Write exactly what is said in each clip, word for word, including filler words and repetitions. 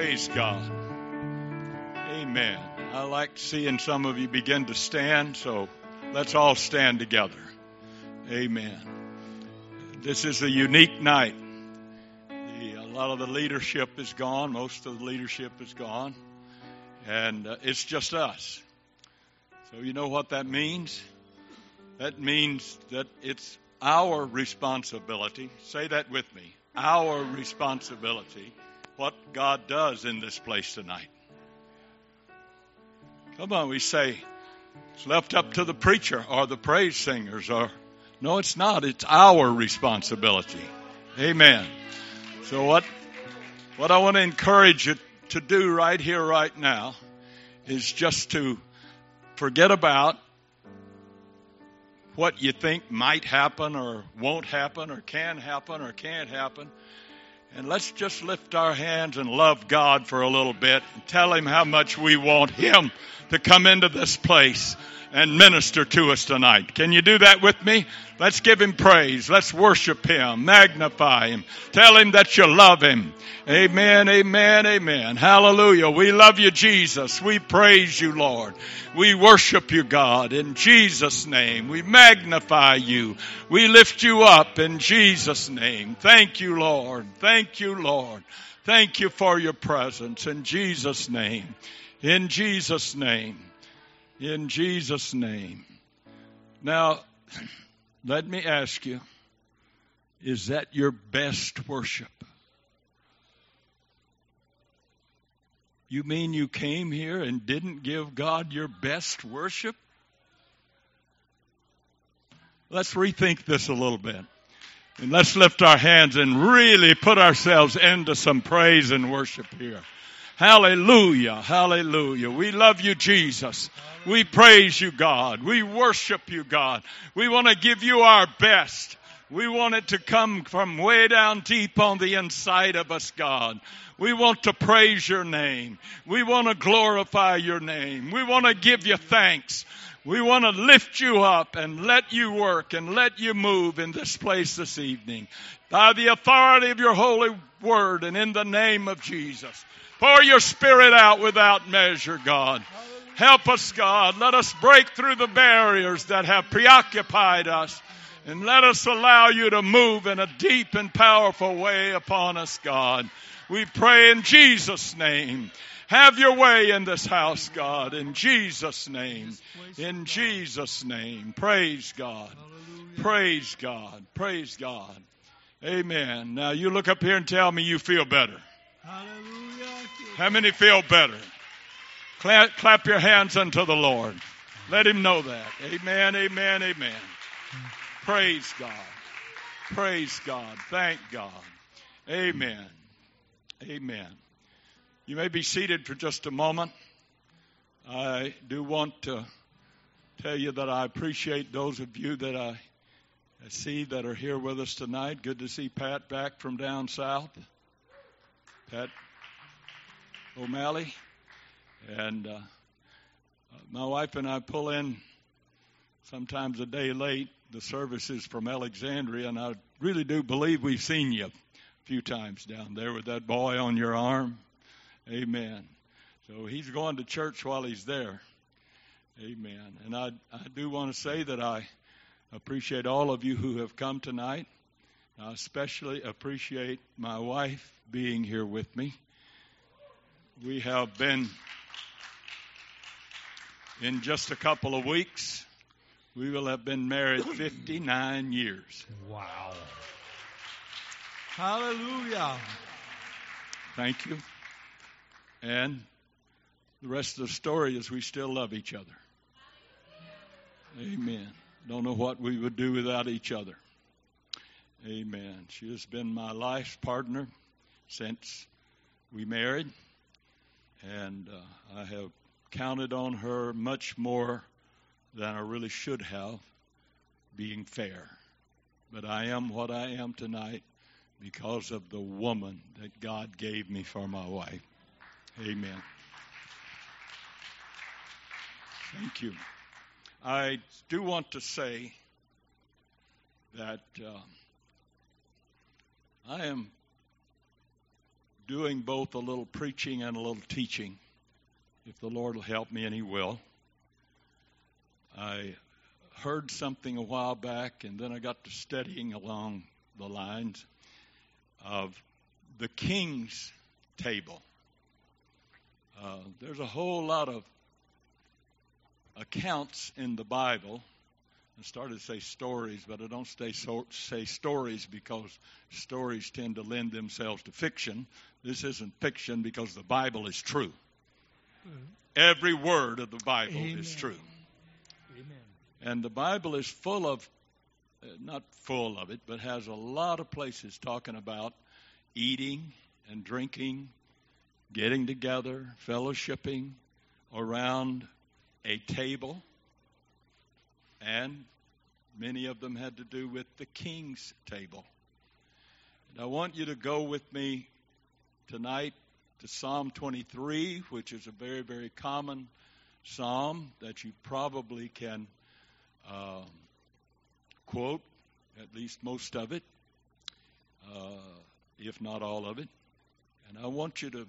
Praise God. Amen. I like seeing some of you begin to stand, so let's all stand together. Amen. This is a unique night. The, a lot of the leadership is gone. Most of the leadership is gone. And uh, it's just us. So you know what that means? That means that it's our responsibility. Say that with me. Our responsibility. What God does in this place tonight. Come on, we say it's left up to the preacher or the praise singers, or no, it's not. It's our responsibility. Amen. So what what I want to encourage you to do right here, right now, is just to forget about what you think might happen or won't happen or can happen or can't happen. And let's just lift our hands and love God for a little bit and tell Him how much we want Him to come into this place and minister to us tonight. Can you do that with me? Let's give Him praise. Let's worship Him. Magnify Him. Tell Him that you love Him. Amen, amen, amen. Hallelujah. We love you, Jesus. We praise you, Lord. We worship you, God, in Jesus' name. We magnify you. We lift you up in Jesus' name. Thank you, Lord. Thank you, Lord. Thank you for your presence in Jesus' name. In Jesus' name. In Jesus' name. Now, let me ask you, is that your best worship? You mean you came here and didn't give God your best worship? Let's rethink this a little bit. And let's lift our hands and really put ourselves into some praise and worship here. Hallelujah, hallelujah. We love you, Jesus. We praise you, God. We worship you, God. We want to give you our best. We want it to come from way down deep on the inside of us, God. We want to praise your name. We want to glorify your name. We want to give you thanks. We want to lift you up and let you work and let you move in this place this evening. By the authority of your holy word and in the name of Jesus. Pour your spirit out without measure, God. Help us, God. Let us break through the barriers that have preoccupied us. And let us allow you to move in a deep and powerful way upon us, God. We pray in Jesus' name. Have your way in this house, God. In Jesus' name. In Jesus' name. Praise God. Praise God. Praise God. Amen. Now you look up here and tell me you feel better. How many feel better? Clap, clap your hands unto the Lord. Let Him know that. Amen, amen, amen. Praise God. Praise God. Thank God. Amen. Amen. You may be seated for just a moment. I do want to tell you that I appreciate those of you that I see that are here with us tonight. Good to see Pat back from down south. Pat O'Malley. And uh, my wife and I pull in sometimes a day late the services from Alexandria, and I really do believe we've seen you a few times down there with that boy on your arm. Amen. So he's going to church while he's there. Amen. And I, I do want to say that I appreciate all of you who have come tonight. I especially appreciate my wife being here with me. We have been, in just a couple of weeks, we will have been married fifty-nine years. Wow. Hallelujah. Thank you. And the rest of the story is we still love each other. Amen. Don't know what we would do without each other. Amen. She has been my life partner since we married. And uh, I have counted on her much more than I really should have, being fair. But I am what I am tonight because of the woman that God gave me for my wife. Amen. Thank you. I do want to say that uh, I am doing both a little preaching and a little teaching, if the Lord will help me, and He will. I heard something a while back, and then I got to studying along the lines of the king's table. Uh, there's a whole lot of accounts in the Bible. I started to say stories, but I don't say, so, say stories because stories tend to lend themselves to fiction. This isn't fiction because the Bible is true. Mm-hmm. Every word of the Bible Amen. Is true. Amen. And the Bible is full of, uh, not full of it, but has a lot of places talking about eating and drinking, getting together, fellowshipping around a table, and many of them had to do with the king's table. And I want you to go with me tonight to Psalm twenty-three, which is a very, very common psalm that you probably can uh, quote, at least most of it, uh, if not all of it. And I want you to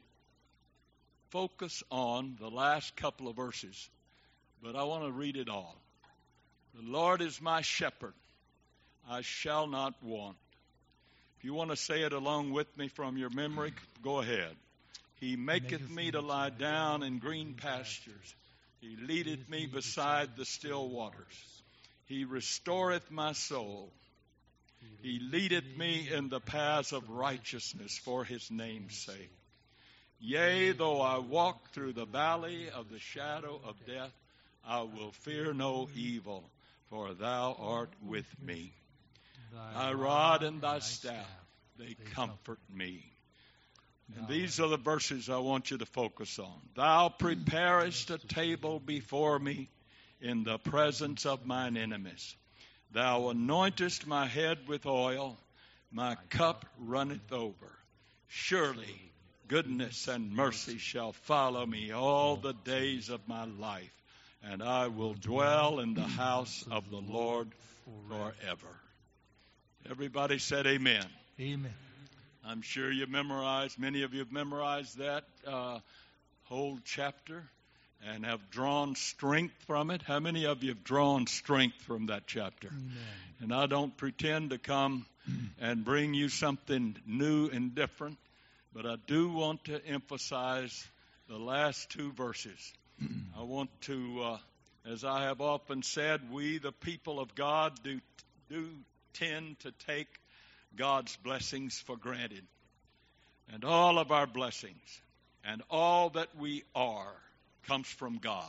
focus on the last couple of verses, but I want to read it all. The Lord is my shepherd, I shall not want. If you want to say it along with me from your memory, go ahead. He maketh me to lie down in green pastures. He leadeth me beside the still waters. He restoreth my soul. He leadeth me in the paths of righteousness for His name's sake. Yea, though I walk through the valley of the shadow of death, I will fear no evil, for Thou art with me. Thy rod and Thy staff, they comfort me. And these are the verses I want you to focus on. Thou preparest a table before me in the presence of mine enemies. Thou anointest my head with oil, my cup runneth over. Surely goodness and mercy shall follow me all the days of my life, and I will dwell in the house of the Lord forever. Everybody said amen. Amen. I'm sure you memorized, many of you have memorized that uh, whole chapter and have drawn strength from it. How many of you have drawn strength from that chapter? Amen. And I don't pretend to come and bring you something new and different, but I do want to emphasize the last two verses. I want to, uh, as I have often said, we, the people of God, do, do tend to take God's blessings for granted. And all of our blessings and all that we are comes from God.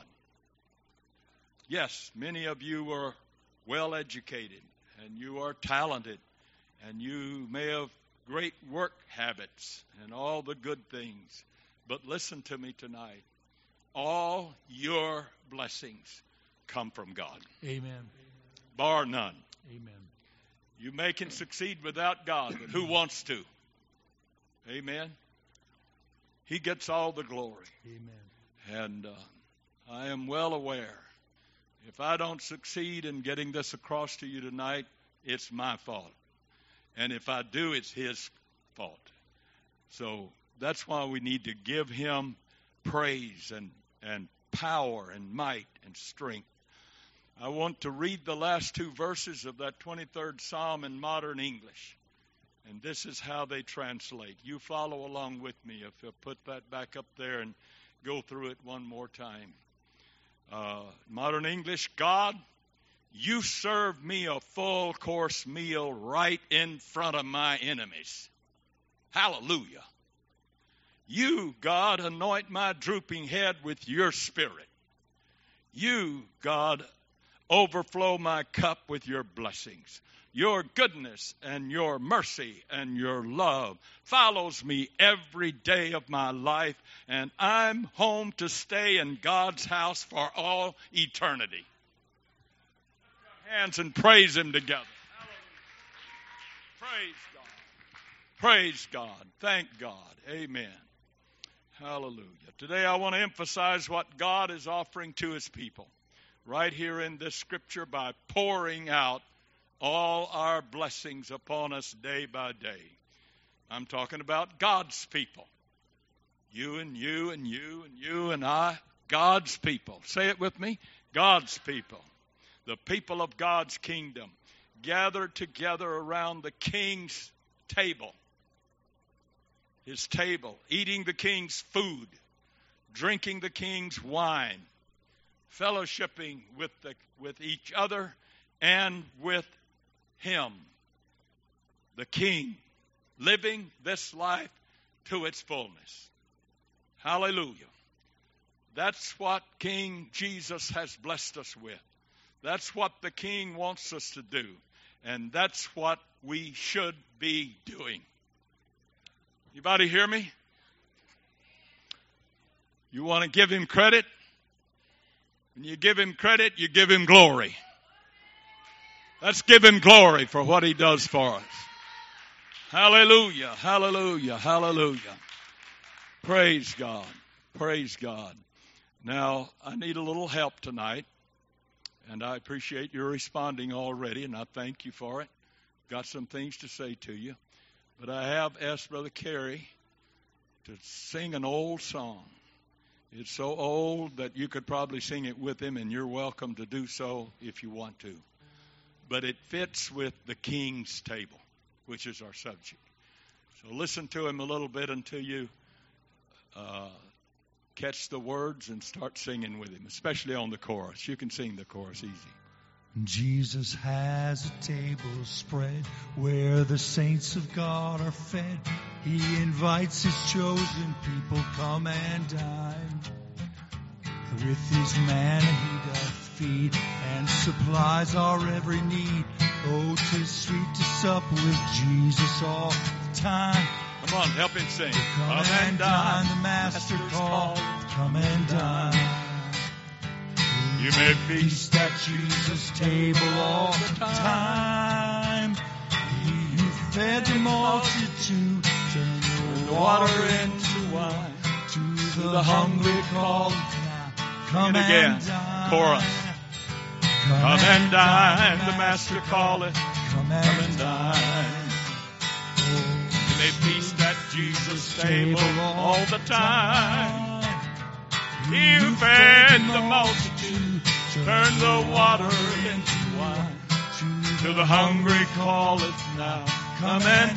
Yes, many of you are well educated and you are talented and you may have great work habits and all the good things. But listen to me tonight. All your blessings come from God. Amen. Bar none. Amen. You may can succeed without God, but who wants to? Amen. He gets all the glory. Amen. And uh, I am well aware, if I don't succeed in getting this across to you tonight, it's my fault. And if I do, it's His fault. So that's why we need to give Him praise and, and power and might and strength. I want to read the last two verses of that twenty-third Psalm in modern English. And this is how they translate. You follow along with me if I put that back up there and go through it one more time. Uh, modern English, God, you serve me a full course meal right in front of my enemies. Hallelujah. You, God, anoint my drooping head with your Spirit. You, God, overflow my cup with your blessings. Your goodness and your mercy and your love follows me every day of my life, and I'm home to stay in God's house for all eternity. Hands and praise Him together. Praise God. Praise God. Thank God. Amen. Hallelujah. Today I want to emphasize what God is offering to His people right here in this scripture by pouring out all our blessings upon us day by day. I'm talking about God's people. You and you and you and you and I, God's people. Say it with me. God's people. The people of God's kingdom gathered together around the king's table. His table, eating the king's food, drinking the king's wine, fellowshipping with the, with each other and with him, the king, living this life to its fullness. Hallelujah. That's what King Jesus has blessed us with. That's what the king wants us to do. And that's what we should be doing. Anybody hear me? You want to give him credit? When you give him credit, you give him glory. Let's give him glory for what he does for us. Hallelujah, hallelujah, hallelujah. Praise God, praise God. Now, I need a little help tonight, and I appreciate your responding already, and I thank you for it. Got some things to say to you. But I have asked Brother Carey to sing an old song. It's so old that you could probably sing it with him, and you're welcome to do so if you want to. But it fits with the King's table, which is our subject. So listen to him a little bit until you uh, catch the words and start singing with him, especially on the chorus. You can sing the chorus easy. Jesus has a table spread where the saints of God are fed. He invites his chosen people, come and dine. With his manna he doth feed and supplies our every need. Oh, 'tis sweet to sup with Jesus all the time. Come on, help him sing. Come, come and dine, the Master called. Come and dine. You may feast at Jesus' table all the time. He who fed the multitude turned the water into wine. To the hungry called now, come again. And dine. Chorus. Come, come and dine, the Master calleth. Come and, come and dine. Oh, you may feast at Jesus' table all the time. He who fed the multitude turned the water into wine. To the hungry calleth now, come and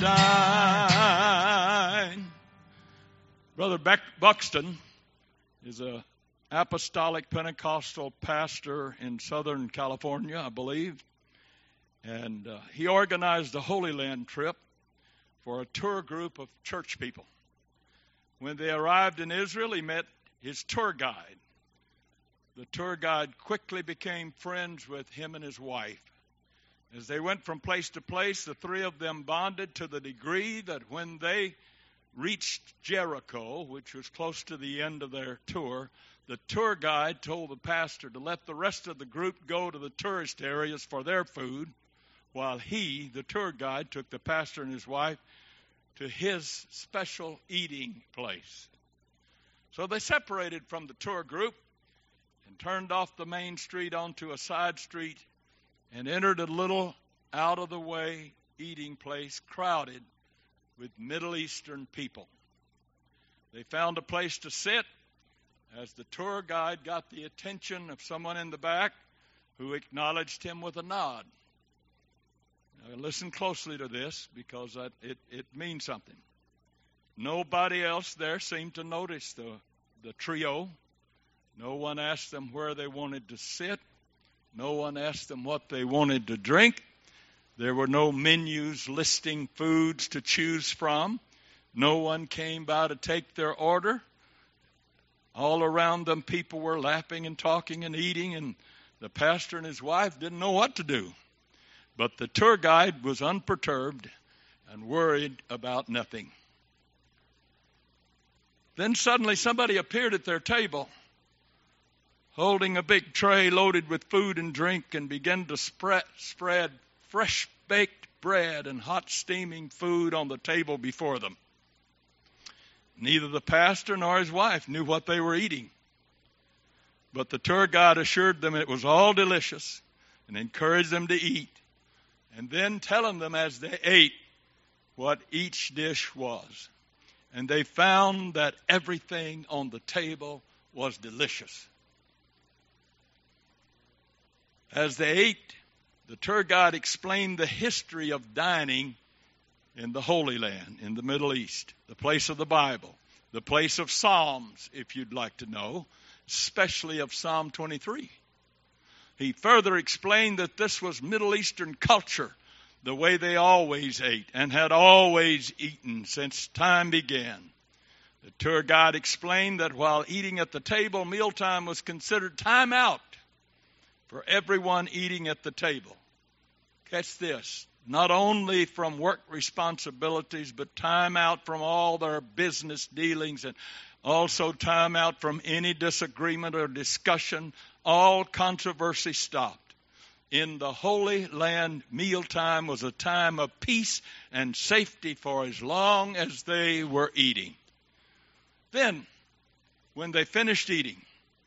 dine. Brother Beck Buxton is a apostolic Pentecostal pastor in Southern California, I believe. And uh, he organized the Holy Land trip for a tour group of church people. When they arrived in Israel, he met his tour guide. The tour guide quickly became friends with him and his wife. As they went from place to place, the three of them bonded to the degree that when they reached Jericho, which was close to the end of their tour, the tour guide told the pastor to let the rest of the group go to the tourist areas for their food, while he, the tour guide, took the pastor and his wife to his special eating place. So they separated from the tour group and turned off the main street onto a side street and entered a little out-of-the-way eating place crowded with Middle Eastern people. They found a place to sit as the tour guide got the attention of someone in the back who acknowledged him with a nod. Now listen closely to this because it, it, it means something. Nobody else there seemed to notice the, the trio. No one asked them where they wanted to sit. No one asked them what they wanted to drink. There were no menus listing foods to choose from. No one came by to take their order. All around them, people were laughing and talking and eating, and the pastor and his wife didn't know what to do. But the tour guide was unperturbed and worried about nothing. Then suddenly somebody appeared at their table, holding a big tray loaded with food and drink, and began to spread, spread fresh-baked bread and hot steaming food on the table before them. Neither the pastor nor his wife knew what they were eating. But the tour guide assured them it was all delicious and encouraged them to eat, and then telling them as they ate what each dish was. and they found that everything on the table was delicious. As they ate, the tour guide explained the history of dining in the Holy Land, in the Middle East, the place of the Bible, the place of Psalms, if you'd like to know, especially of Psalm twenty-three. He further explained that this was Middle Eastern culture, the way they always ate and had always eaten since time began. The tour guide explained that while eating at the table, mealtime was considered time out for everyone eating at the table. Catch this. Not only from work responsibilities, but time out from all their business dealings, and also time out from any disagreement or discussion. All controversy stopped. In the Holy Land, mealtime was a time of peace and safety for as long as they were eating. Then, when they finished eating,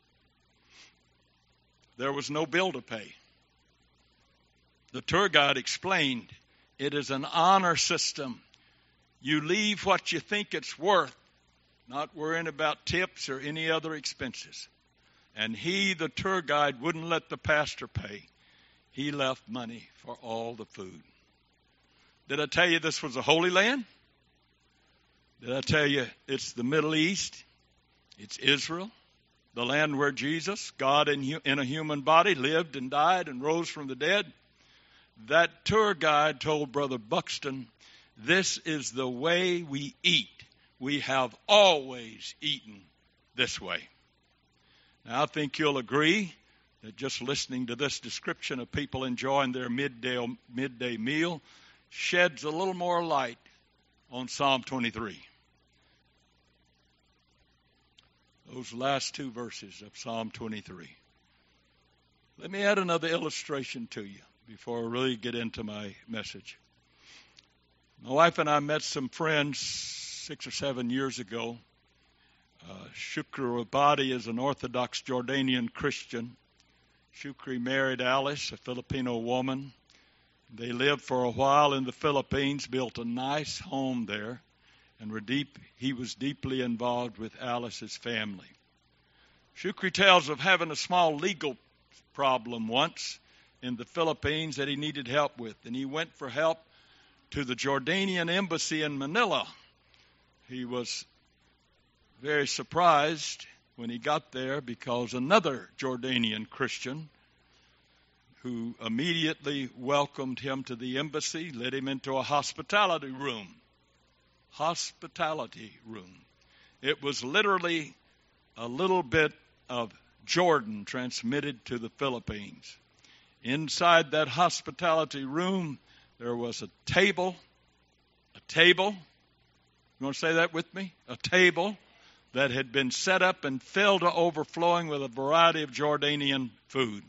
there was no bill to pay. The tour guide explained, it is an honor system. You leave what you think it's worth, not worrying about tips or any other expenses. And he, the tour guide, wouldn't let the pastor pay. He left money for all the food. Did I tell you this was a Holy Land? Did I tell you it's the Middle East? It's Israel, the land where Jesus, God in, in a human body, lived and died and rose from the dead. That tour guide told Brother Buxton, this is the way we eat. We have always eaten this way. Now, I think you'll agree that just listening to this description of people enjoying their midday, midday meal sheds a little more light on Psalm twenty-three. Those last two verses of Psalm twenty-three. Let me add another illustration to you before I really get into my message. My wife and I met some friends six or seven years ago. Uh, Shukri Rabadi is an Orthodox Jordanian Christian. Shukri married Alice, a Filipino woman. They lived for a while in the Philippines, built a nice home there, and were deep, he was deeply involved with Alice's family. Shukri tells of having a small legal problem once in the Philippines that he needed help with, and he went for help to the Jordanian embassy in Manila. He was very surprised when he got there because another Jordanian Christian who immediately welcomed him to the embassy led him into a hospitality room. Hospitality room. It was literally a little bit of Jordan transmitted to the Philippines. Inside that hospitality room, there was a table, a table, you want to say that with me? A table that had been set up and filled to overflowing with a variety of Jordanian food.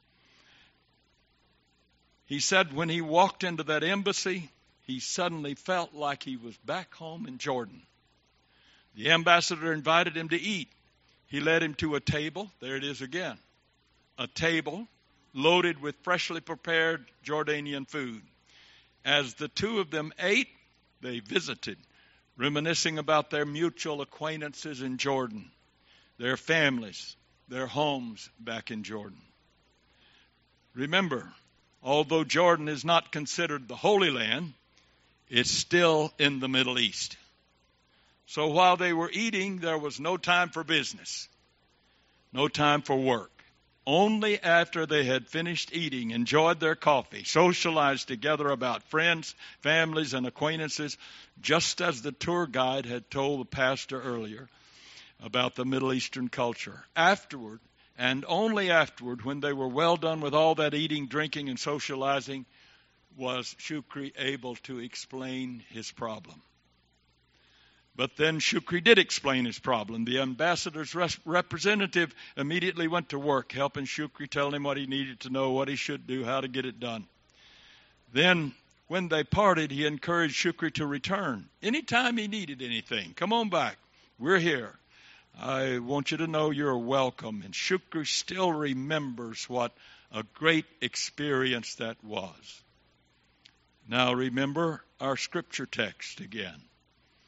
He said when he walked into that embassy, he suddenly felt like he was back home in Jordan. The ambassador invited him to eat. He led him to a table. There it is again. A table loaded with freshly prepared Jordanian food. As the two of them ate, they visited, reminiscing about their mutual acquaintances in Jordan, their families, their homes back in Jordan. Remember, although Jordan is not considered the Holy Land, it's still in the Middle East. So while they were eating, there was no time for business, no time for work. Only after they had finished eating, enjoyed their coffee, socialized together about friends, families, and acquaintances, just as the tour guide had told the pastor earlier about the Middle Eastern culture. Afterward, and only afterward, when they were well done with all that eating, drinking, and socializing, was Shukri able to explain his problem. But then Shukri did explain his problem. The ambassador's res- representative immediately went to work, helping Shukri, telling him what he needed to know, what he should do, how to get it done. Then, when they parted, he encouraged Shukri to return. Anytime he needed anything, come on back. We're here. I want you to know you're welcome. And Shukri still remembers what a great experience that was. Now remember our scripture text again.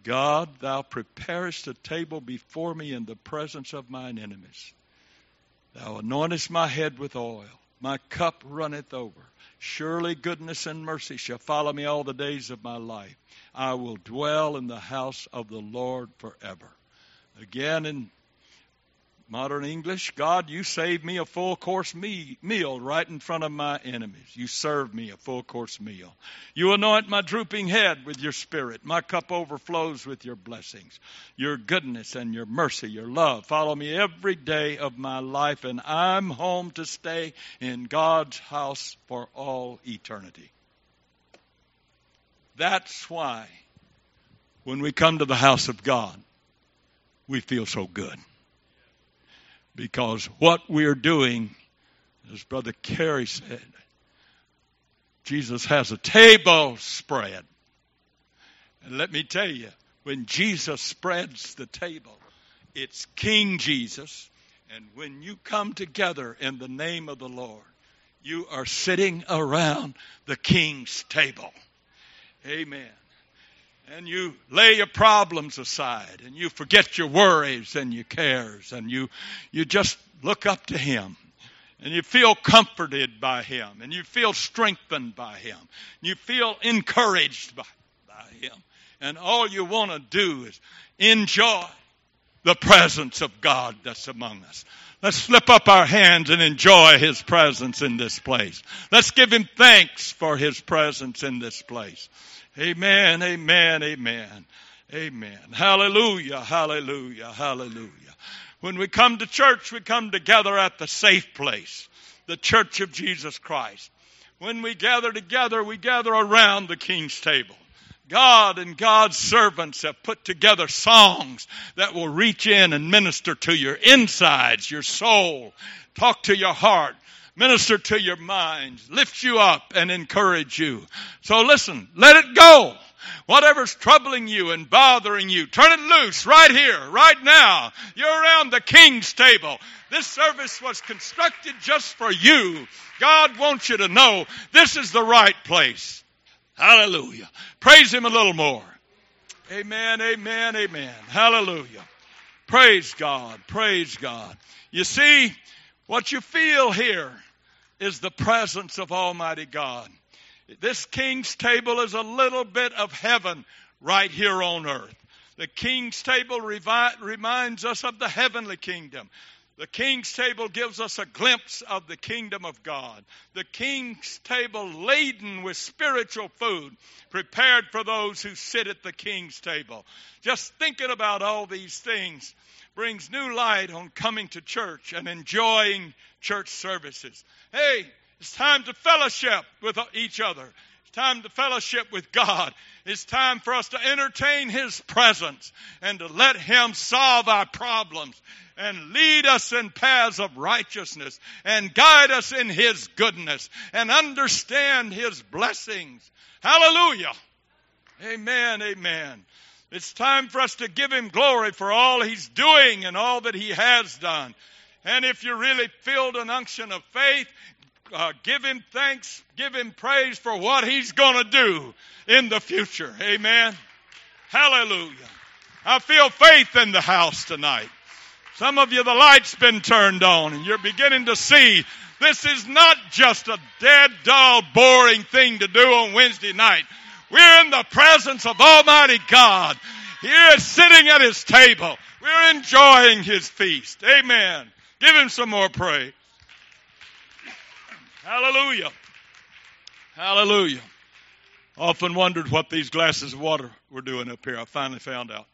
God, thou preparest a table before me in the presence of mine enemies. Thou anointest my head with oil. My cup runneth over. Surely goodness and mercy shall follow me all the days of my life. I will dwell in the house of the Lord forever. Again in modern English, God, you saved me a full course me- meal right in front of my enemies. You served me a full course meal. You anoint my drooping head with your spirit. My cup overflows with your blessings. Your goodness and your mercy, your love follow me every day of my life, and I'm home to stay in God's house for all eternity. That's why when we come to the house of God, we feel so good. Because what we're doing, as Brother Carey said, Jesus has a table spread. And let me tell you, when Jesus spreads the table, it's King Jesus. And when you come together in the name of the Lord, you are sitting around the King's table. Amen. And you lay your problems aside, and you forget your worries and your cares, and you, you just look up to Him, and you feel comforted by Him, and you feel strengthened by Him, you feel encouraged by, by Him, and all you want to do is enjoy the presence of God that's among us. Let's slip up our hands and enjoy His presence in this place. Let's give Him thanks for His presence in this place. Amen, amen, amen, amen. Hallelujah, hallelujah, hallelujah. When we come to church, we come together at the safe place, the church of Jesus Christ. When we gather together, we gather around the King's table. God and God's servants have put together songs that will reach in and minister to your insides, your soul, talk to your heart, minister to your minds, lift you up and encourage you. So listen, let it go. Whatever's troubling you and bothering you, turn it loose right here, right now. You're around the King's table. This service was constructed just for you. God wants you to know this is the right place. Hallelujah. Praise Him a little more. Amen, amen, amen. Hallelujah. Praise God, praise God. You see, what you feel here is the presence of Almighty God. This King's table is a little bit of heaven right here on earth. The King's table revi- reminds us of the heavenly kingdom. The King's table gives us a glimpse of the kingdom of God. The King's table laden with spiritual food prepared for those who sit at the King's table. Just thinking about all these things brings new light on coming to church and enjoying church services. Hey, it's time to fellowship with each other. It's time to fellowship with God. It's time for us to entertain His presence and to let Him solve our problems and lead us in paths of righteousness and guide us in His goodness and understand His blessings. Hallelujah. Amen, amen. It's time for us to give Him glory for all He's doing and all that He has done. And if you really filled an unction of faith, uh, give Him thanks, give Him praise for what He's going to do in the future. Amen. Hallelujah. I feel faith in the house tonight. Some of you, the light's been turned on and you're beginning to see this is not just a dead, dull, boring thing to do on Wednesday night. We're in the presence of Almighty God. Here sitting at His table. We're enjoying His feast. Amen. Give Him some more praise. Hallelujah. Hallelujah. Often wondered what these glasses of water were doing up here. I finally found out.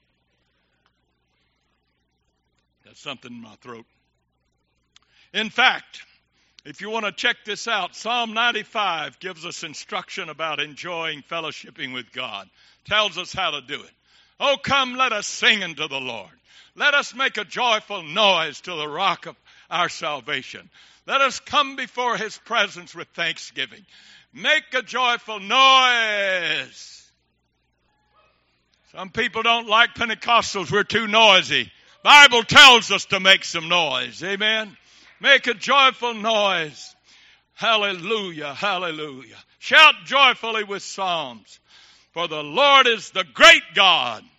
Got something in my throat. In fact, if you want to check this out, Psalm ninety-five gives us instruction about enjoying fellowshipping with God. Tells us how to do it. Oh, come, let us sing unto the Lord. Let us make a joyful noise to the rock of our salvation. Let us come before His presence with thanksgiving. Make a joyful noise. Some people don't like Pentecostals. We're too noisy. Bible tells us to make some noise. Amen. Make a joyful noise. Hallelujah, hallelujah. Shout joyfully with psalms. For the Lord is the great God.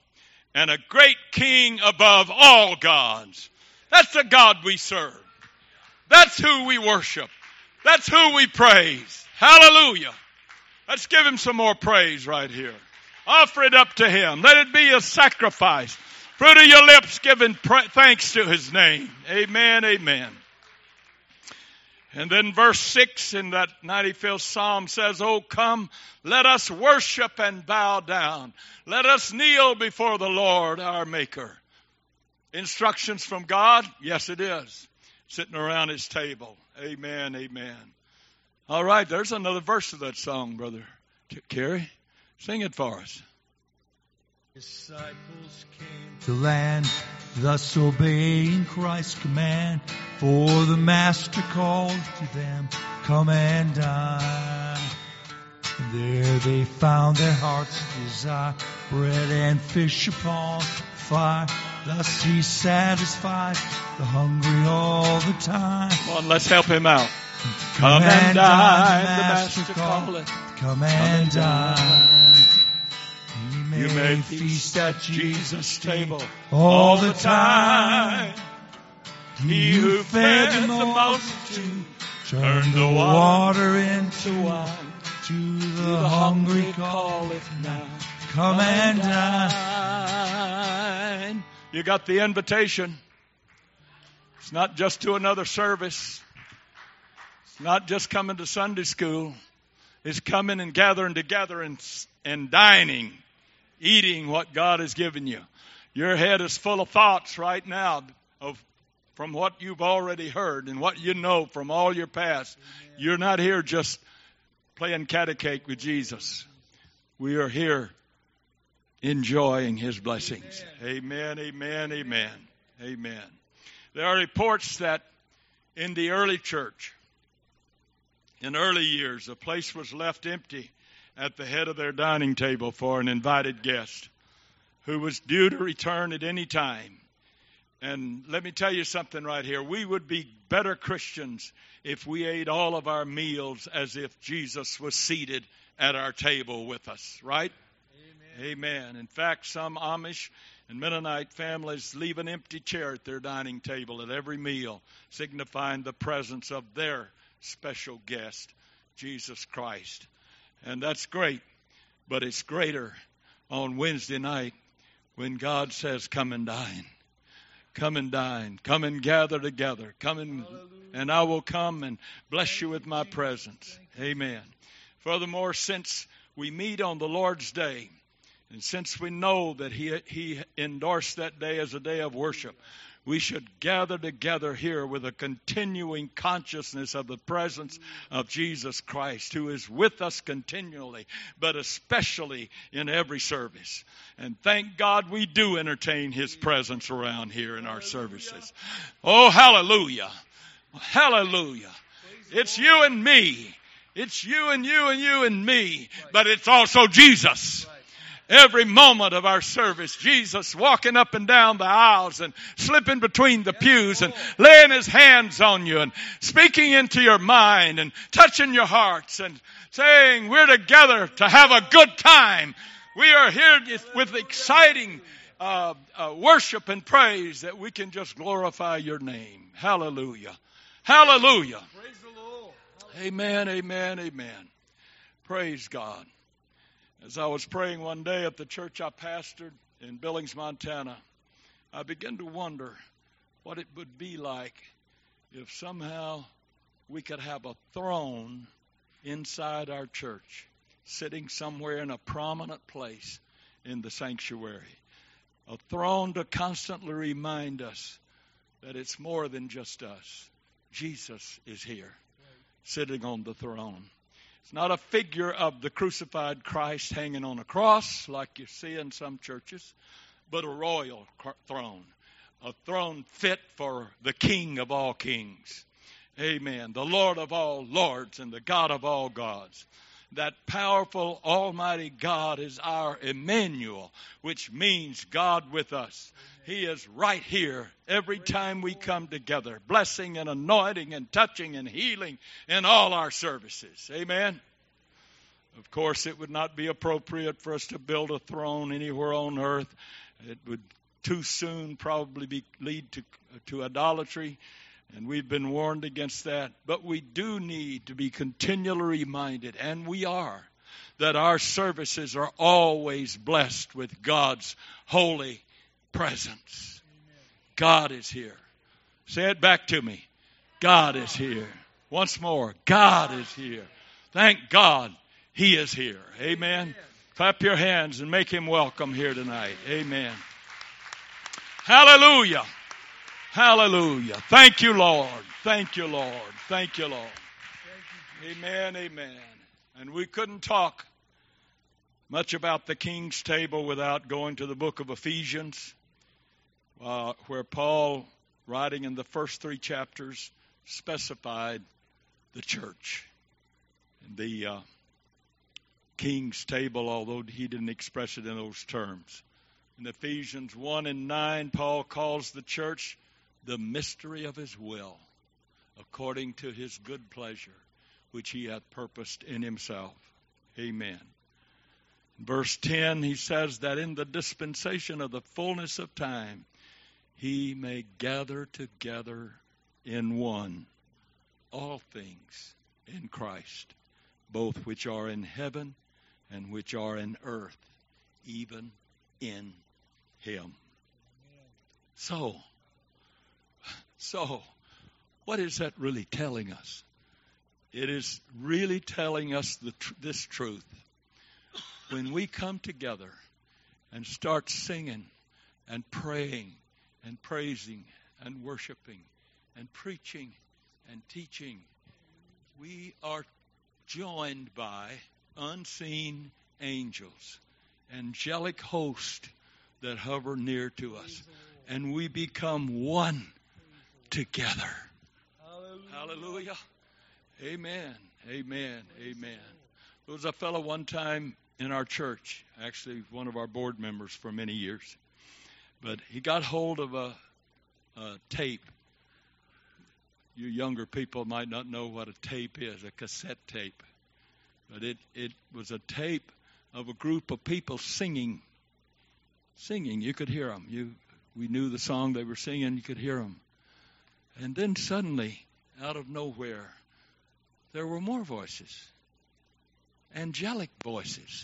and a great King above all gods. That's the God we serve. That's who we worship. That's who we praise. Hallelujah. Let's give him some more praise right here. Offer it up to him. Let it be a sacrifice. Fruit of your lips giving pra- thanks to his name. Amen, amen. And then verse six in that ninety-fifth Psalm says, "Oh, come, let us worship and bow down. Let us kneel before the Lord our Maker." Instructions from God? Yes, it is. Sitting around his table. Amen, amen. All right, there's another verse of that song, Brother Kerry. Sing it for us. Disciples came to land, thus obeying Christ's command. For the Master called to them, "Come and dine." And there they found their heart's desire, bread and fish upon fire. Thus he satisfied the hungry all the time. Come on, let's help him out. Come, Come and dine, the Master calleth. Come and dine. You may feast at Jesus' table all the time. He who fed the multitude turned the water into wine. To the hungry calleth now, come and dine. You got the invitation. It's not just to another service. It's not just coming to Sunday school. It's coming and gathering together and, and dining. Eating what God has given you. Your head is full of thoughts right now of from what you've already heard and what you know from all your past. Amen. You're not here just playing cat cake with Jesus. We are here enjoying his blessings. Amen, amen, amen, amen. There are reports that in the early church, in early years, a place was left empty at the head of their dining table for an invited guest who was due to return at any time. And let me tell you something right here. We would be better Christians if we ate all of our meals as if Jesus was seated at our table with us, right? Amen. Amen. In fact, some Amish and Mennonite families leave an empty chair at their dining table at every meal, signifying the presence of their special guest, Jesus Christ. And that's great, but it's greater on Wednesday night when God says, "Come and dine. Come and dine. Come and gather together. Come and, and I will come and bless you with my presence." Amen. Furthermore, since we meet on the Lord's Day, and since we know that He, he endorsed that day as a day of worship, we should gather together here with a continuing consciousness of the presence of Jesus Christ, who is with us continually, but especially in every service. And thank God we do entertain his presence around here in our services. Oh, hallelujah. Hallelujah. It's you and me. It's you and you and you and me, but it's also Jesus. Every moment of our service, Jesus walking up and down the aisles and slipping between the pews and laying his hands on you and speaking into your mind and touching your hearts and saying, "We're together to have a good time." We are here with exciting uh, uh, worship and praise that we can just glorify your name. Hallelujah. Hallelujah. Praise the Lord. Amen, amen, amen. Praise God. As I was praying one day at the church I pastored in Billings, Montana, I began to wonder what it would be like if somehow we could have a throne inside our church, sitting somewhere in a prominent place in the sanctuary. A throne to constantly remind us that it's more than just us. Jesus is here, sitting on the throne. It's not a figure of the crucified Christ hanging on a cross like you see in some churches, but a royal throne, a throne fit for the King of all kings. Amen. The Lord of all lords and the God of all gods. That powerful, almighty God is our Emmanuel, which means God with us. He is right here every time we come together, blessing and anointing and touching and healing in all our services. Amen. Of course, it would not be appropriate for us to build a throne anywhere on earth It would too soon probably be, lead to, to idolatry, and we've been warned against that. But we do need to be continually reminded, and we are, that our services are always blessed with God's holy presence. Amen. God is here. Say it back to me. God is here. Once more, God is here. Thank God He is here. Amen. Amen. Clap your hands and make Him welcome here tonight. Amen. Hallelujah. Hallelujah. Thank you, Lord. Thank you, Lord. Thank you, Lord. Amen. Amen. And we couldn't talk much about the King's table without going to the book of Ephesians, uh, where Paul, writing in the first three chapters, specified the church. And the uh, King's table, although he didn't express it in those terms. In Ephesians one and nine, Paul calls the church the mystery of His will, according to His good pleasure, which He hath purposed in Himself. Amen. In verse ten, he says that in the dispensation of the fullness of time, He may gather together in one all things in Christ, both which are in heaven and which are in earth, even in Him. So, so, what is that really telling us? It is really telling us the tr- this truth. When we come together and start singing and praying and praising and worshiping and preaching and teaching, we are joined by unseen angels, angelic hosts that hover near to us, and we become one together. Hallelujah. Hallelujah. Amen. Amen. Amen. There was a fellow one time in our church, actually one of our board members for many years, but he got hold of a, a tape. You younger people might not know what a tape is, a cassette tape. But it, it was a tape of a group of people singing. Singing. You could hear them. You, we knew the song they were singing. You could hear them. And then suddenly, out of nowhere, there were more voices. Angelic voices.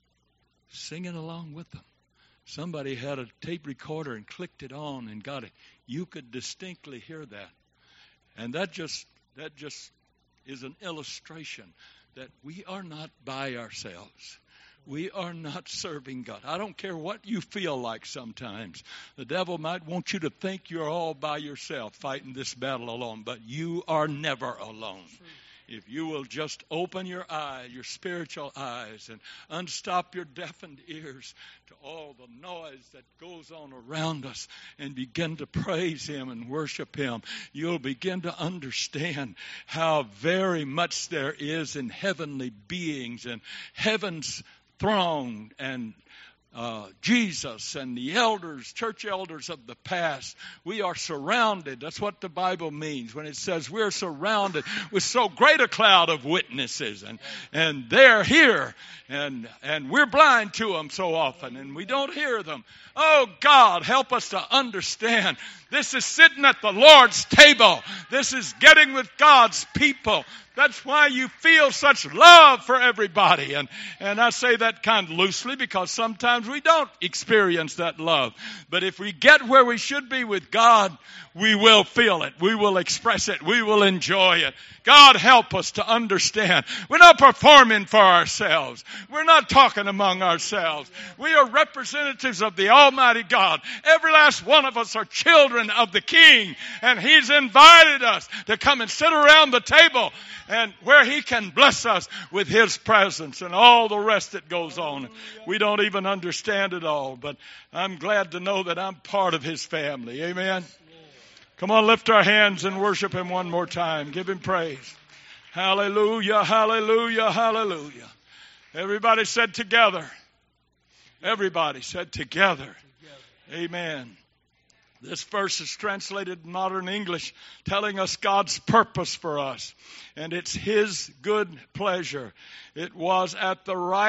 Singing along with them. Somebody had a tape recorder and clicked it on and got it. You could distinctly hear that. And that just that just is an illustration that we are not by ourselves. We are not serving God. I don't care what you feel like sometimes. The devil might want you to think you're all by yourself fighting this battle alone, but you are never alone. If you will just open your eyes, your spiritual eyes, and unstop your deafened ears to all the noise that goes on around us and begin to praise Him and worship Him, you'll begin to understand how very much there is in heavenly beings and heaven's throne and Uh, Jesus and the elders, church elders of the past. We are surrounded. That's what the Bible means when it says we're surrounded with so great a cloud of witnesses, and and they're here, and and we're blind to them so often, and we don't hear them. Oh God, help us to understand. This is sitting at the Lord's table. This is getting with God's people. That's why you feel such love for everybody. And, and I say that kind of loosely because sometimes we don't experience that love. But if we get where we should be with God, we will feel it. We will express it. We will enjoy it. God help us to understand. We're not performing for ourselves. We're not talking among ourselves. We are representatives of the Almighty God. Every last one of us are children of the King. And He's invited us to come and sit around the table and where He can bless us with His presence and all the rest that goes on. We don't even understand it all, but I'm glad to know that I'm part of His family. Amen. Come on, lift our hands and worship Him one more time. Give Him praise. Hallelujah, hallelujah, hallelujah. Everybody said together. Everybody said together. Amen. This verse is translated in modern English, telling us God's purpose for us. And it's His good pleasure. It was at the right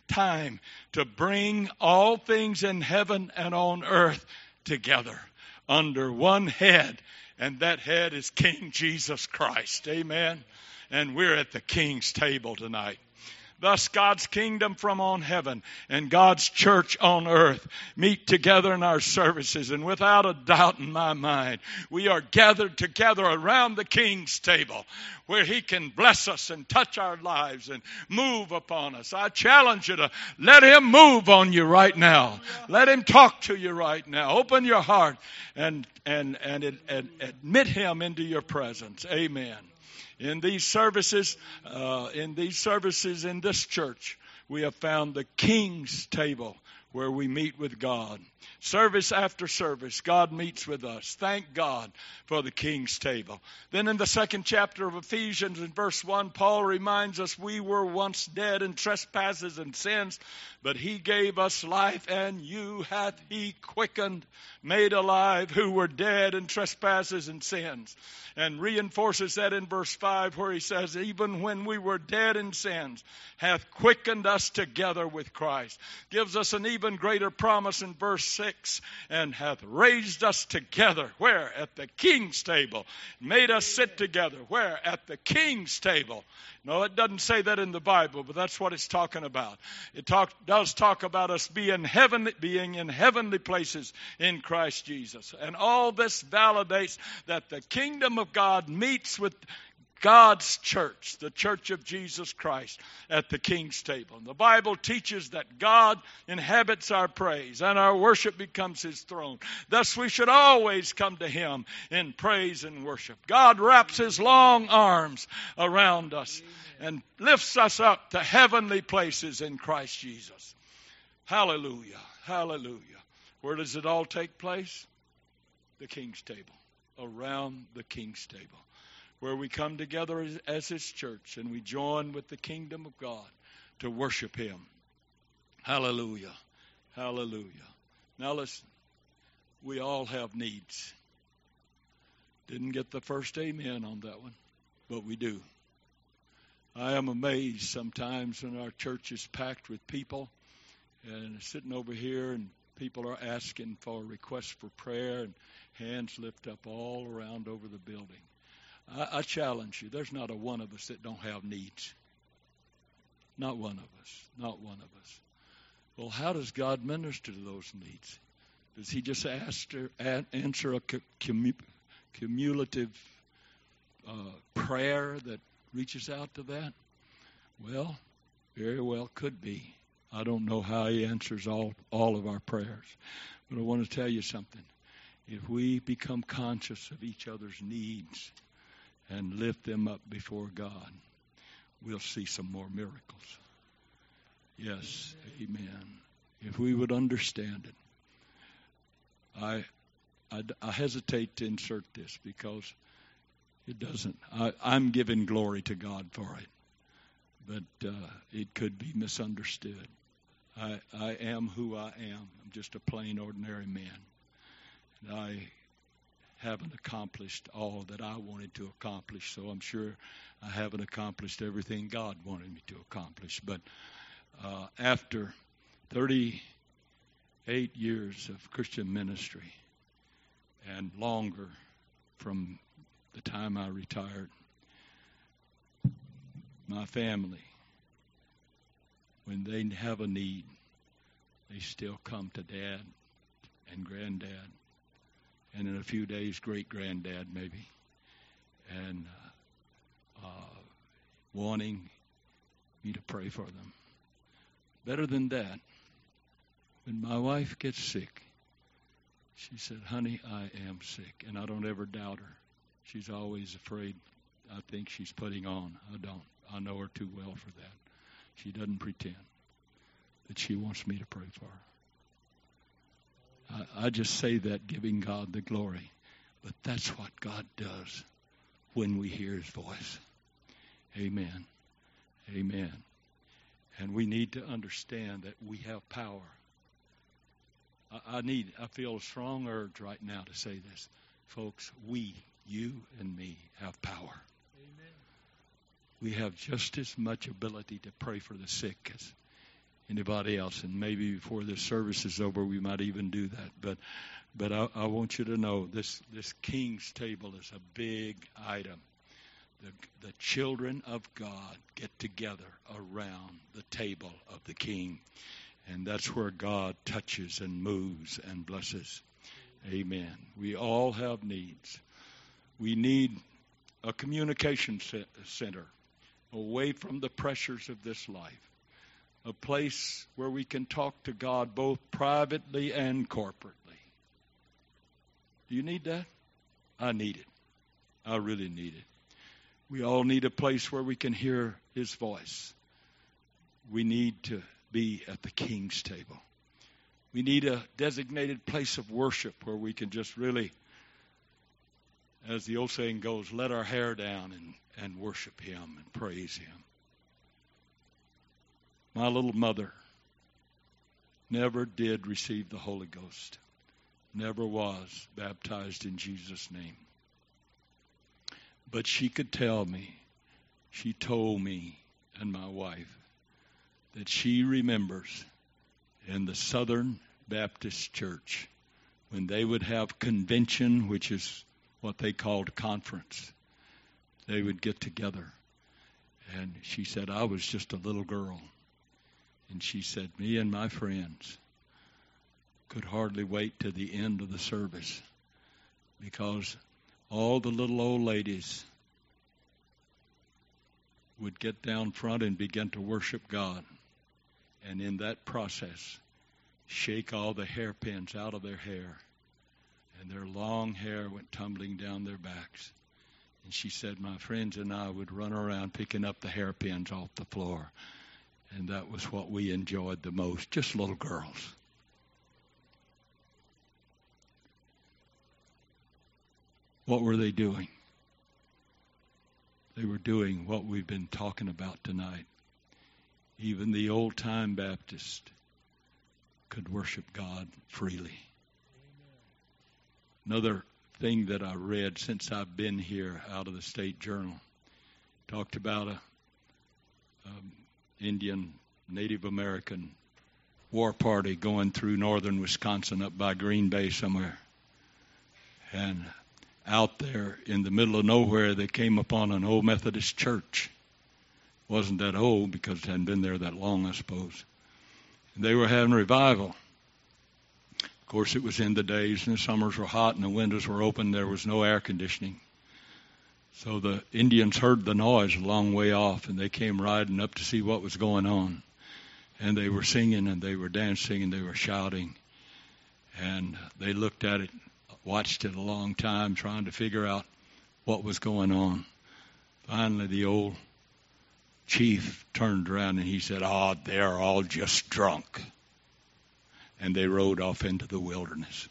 time to bring all things in heaven and on earth together under one head, and that head is King Jesus Christ. Amen. And we're at the King's table tonight. Thus, God's kingdom from on heaven and God's church on earth meet together in our services. And without a doubt in my mind, we are gathered together around the King's table where He can bless us and touch our lives and move upon us. I challenge you to let Him move on you right now. Let Him talk to you right now. Open your heart and, and, and, and admit Him into your presence. Amen. In these services, uh, in these services in this church, we have found the King's table where we meet with God. Service after service, God meets with us. Thank God for the King's table. Then in the second chapter of Ephesians, in verse one, Paul reminds us we were once dead in trespasses and sins, but He gave us life, and you hath He quickened, made alive, who were dead in trespasses and sins. And reinforces that in verse five where he says, even when we were dead in sins, hath quickened us together with Christ. Gives us an even greater promise in verse six, and hath raised us together. Where? At the King's table. Made us sit together. Where? At the King's table. No, it doesn't say that in the Bible, but that's what it's talking about. It talk, does talk about us being, heavenly, being in heavenly places in Christ Jesus. And all this validates that the kingdom of God meets with God's church, the church of Jesus Christ, at the King's table. And the Bible teaches that God inhabits our praise and our worship becomes His throne. Thus we should always come to Him in praise and worship. God wraps His long arms around us and lifts us up to heavenly places in Christ Jesus. Hallelujah. Hallelujah. Where does it all take place? The King's table. Around the King's table, where we come together as, as His church and we join with the kingdom of God to worship Him. Hallelujah. Hallelujah. Now listen, we all have needs. Didn't get the first amen on that one, but we do. I am amazed sometimes when our church is packed with people and sitting over here and people are asking for requests for prayer and hands lift up all around over the building. I, I challenge you, there's not a one of us that don't have needs. Not one of us. Not one of us. Well, how does God minister to those needs? Does He just ask or answer a cum, cumulative uh, prayer that reaches out to that? Well, very well could be. I don't know how He answers all, all of our prayers. But I want to tell you something. If we become conscious of each other's needs and lift them up before God, we'll see some more miracles. Yes, amen. If we would understand it. I, I, I hesitate to insert this because it doesn't. I, I'm giving glory to God for it. But uh, it could be misunderstood. I, I am who I am. I'm just a plain, ordinary man. And I haven't accomplished all that I wanted to accomplish, so I'm sure I haven't accomplished everything God wanted me to accomplish. But uh, after thirty-eight years of Christian ministry and longer from the time I retired, my family, when they have a need, they still come to Dad and Granddad, and in a few days, great-granddad maybe, and uh, uh, wanting me to pray for them. Better than that, when my wife gets sick, she said, honey, I am sick, and I don't ever doubt her. She's always afraid. I think she's putting on. I don't. I know her too well for that. She doesn't pretend that she wants me to pray for her. I, I just say that giving God the glory. But that's what God does when we hear His voice. Amen. Amen. And we need to understand that we have power. I, I need, I feel a strong urge right now to say this. Folks, we, you and me, have power. Amen. We have just as much ability to pray for the sick as anybody else. And maybe before this service is over, we might even do that. But but I, I want you to know this, this King's Table is a big item. The, the children of God get together around the table of the King. And that's where God touches and moves and blesses. Amen. We all have needs. We need a communication center away from the pressures of this life. A place where we can talk to God both privately and corporately. Do you need that? I need it. I really need it. We all need a place where we can hear His voice. We need to be at the King's table. We need a designated place of worship where we can just really, as the old saying goes, let our hair down and, and worship Him and praise Him. My little mother never did receive the Holy Ghost. Never was baptized in Jesus' name. But she could tell me, she told me and my wife, that she remembers in the Southern Baptist Church when they would have convention, which is what they called conference. They would get together. And she said, I was just a little girl. And she said, me and my friends could hardly wait to the end of the service because all the little old ladies would get down front and begin to worship God. And in that process, shake all the hairpins out of their hair. And their long hair went tumbling down their backs. And she said, my friends and I would run around picking up the hairpins off the floor. And that was what we enjoyed the most, just little girls. What were they doing? They were doing what we've been talking about tonight. Even the old-time Baptist could worship God freely. Amen. Another thing that I read since I've been here out of the State Journal talked about a um, Indian, Native American war party going through northern Wisconsin up by Green Bay somewhere. And out there in the middle of nowhere, they came upon an old Methodist church. Wasn't that old because it hadn't been there that long, I suppose. And they were having revival. Of course, it was in the days, and the summers were hot, and the windows were open. There was no air conditioning. So the Indians heard the noise a long way off, and they came riding up to see what was going on. And they were singing, and they were dancing, and they were shouting. And they looked at it, watched it a long time, trying to figure out what was going on. Finally, the old chief turned around and he said, oh, they're all just drunk. And they rode off into the wilderness.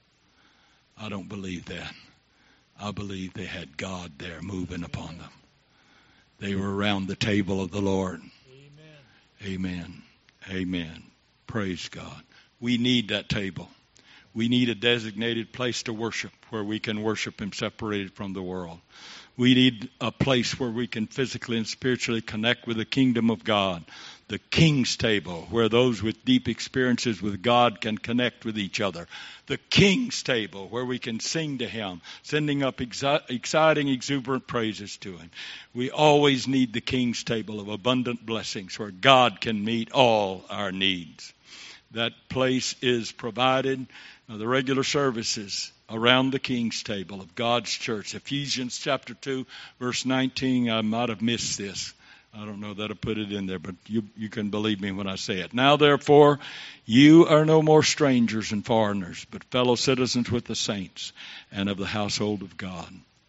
I don't believe that. I believe they had God there moving upon them. They were around the table of the Lord. Amen. Amen. Amen. Praise God. We need that table. We need a designated place to worship where we can worship Him separated from the world. We need a place where we can physically and spiritually connect with the kingdom of God. The King's Table, where those with deep experiences with God can connect with each other. The King's Table, where we can sing to Him, sending up exi- exciting, exuberant praises to Him. We always need the King's Table of abundant blessings where God can meet all our needs. That place is provided, uh, the regular services around the King's Table of God's church. Ephesians chapter two, verse nineteen, I might have missed this. I don't know that I put it in there, but you, you can believe me when I say it. Now, therefore, you are no more strangers and foreigners, but fellow citizens with the saints and of the household of God.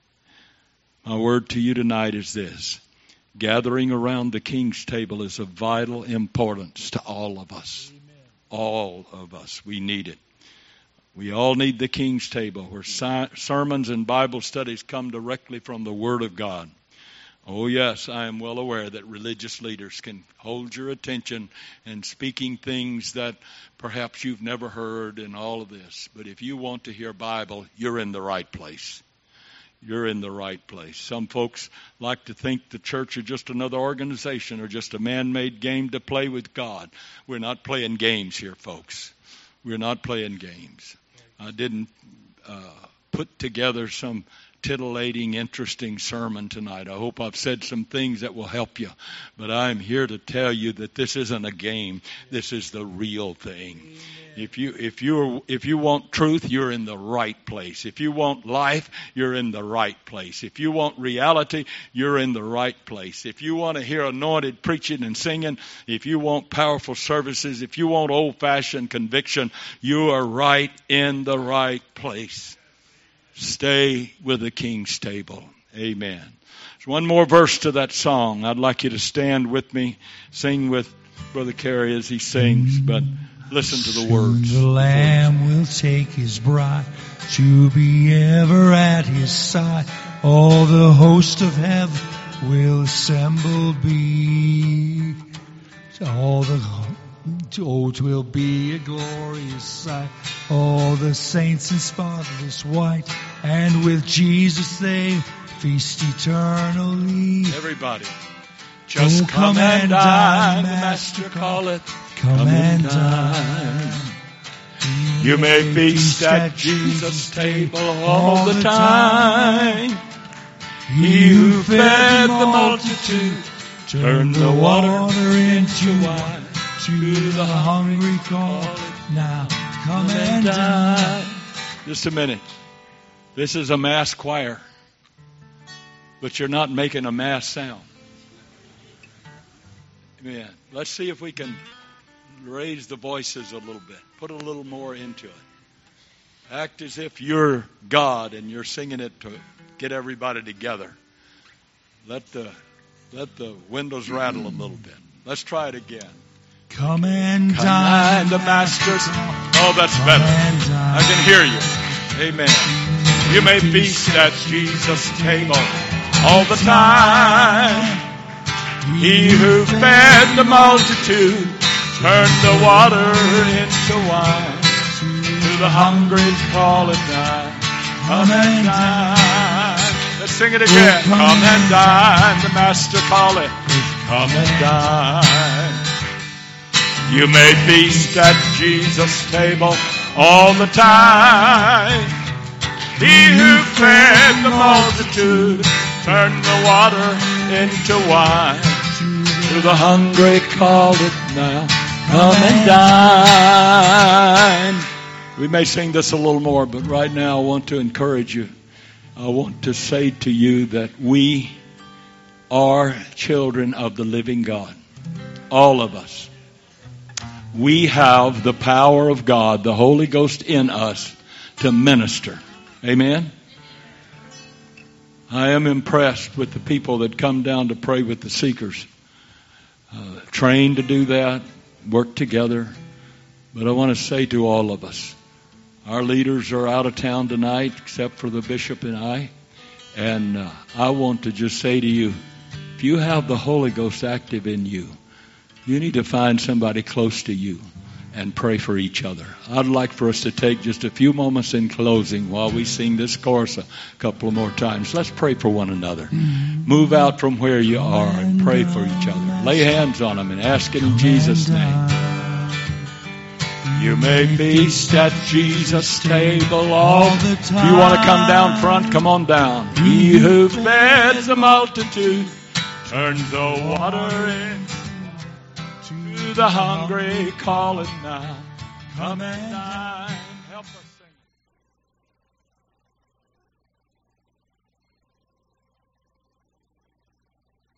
My word to you tonight is this. Gathering around the King's table is of vital importance to all of us. Amen. All of us. We need it. We all need the King's table where si- sermons and Bible studies come directly from the Word of God. Oh, yes, I am well aware that religious leaders can hold your attention in speaking things that perhaps you've never heard and all of this. But if you want to hear Bible, you're in the right place. you're in the right place. Some folks like to think the church is just another organization or just a man-made game to play with God. We're not playing games here, folks. We're not playing games. I didn't uh, put together some titillating, interesting sermon tonight. I hope I've said some things that will help you. But I'm here to tell you that this isn't a game. This is the real thing. Amen. If you if you if you want truth, you're in the right place. If you want life, you're in the right place. If you want reality, you're in the right place. If you want to hear anointed preaching and singing, if you want powerful services, if you want old-fashioned conviction, you are right in the right place. Stay with the King's table. Amen. There's one more verse to that song. I'd like you to stand with me, sing with Brother Carey as he sings, but listen to the words. Soon the Lamb will take his bride to be ever at his side. All the host of heaven will assemble be. All the Oh, it will be a glorious sight. All the saints in spotless white, and with Jesus they feast eternally. Everybody, just oh, come, come and dine, the Master calleth. Come, come and dine. You may feast at Jesus' table all the time. He who fed the multitude turned the water into wine. To the hungry call now, come and dine. Just a minute. This is a mass choir, but you're not making a mass sound. Amen. Let's see if we can raise the voices a little bit. Put a little more into it. Act as if you're God and you're singing it to get everybody together. Let the let the windows rattle a little bit. Let's try it again. Come and Come dine, the Master's. Oh, that's better. I can hear you. Amen. You may feast at Jesus' table all the time. He who fed the multitude turned the water into wine. To the hungry call it dine. Come and dine. Let's sing it again. Come and dine. The Master call it. Come and dine. You may feast at Jesus' table all the time. He who fed the multitude turned the water into wine. To the hungry call it now. Come and dine. We may sing this a little more, but right now I want to encourage you. I want to say to you that we are children of the living God. All of us. We have the power of God, the Holy Ghost in us to minister. Amen? I am impressed with the people that come down to pray with the seekers. Uh, trained to do that, work together. But I want to say to all of us, our leaders are out of town tonight, except for the bishop and I. And uh, I want to just say to you, if you have the Holy Ghost active in you, you need to find somebody close to you and pray for each other. I'd like for us to take just a few moments in closing while we sing this chorus a couple of more times. Let's pray for one another. Move out from where you are and pray for each other. Lay hands on them and ask it in Jesus' name. You may feast at Jesus' table all the time. If you want to come down front, come on down. He who fed the multitude turns the water in. The hungry call it now. Come and dine.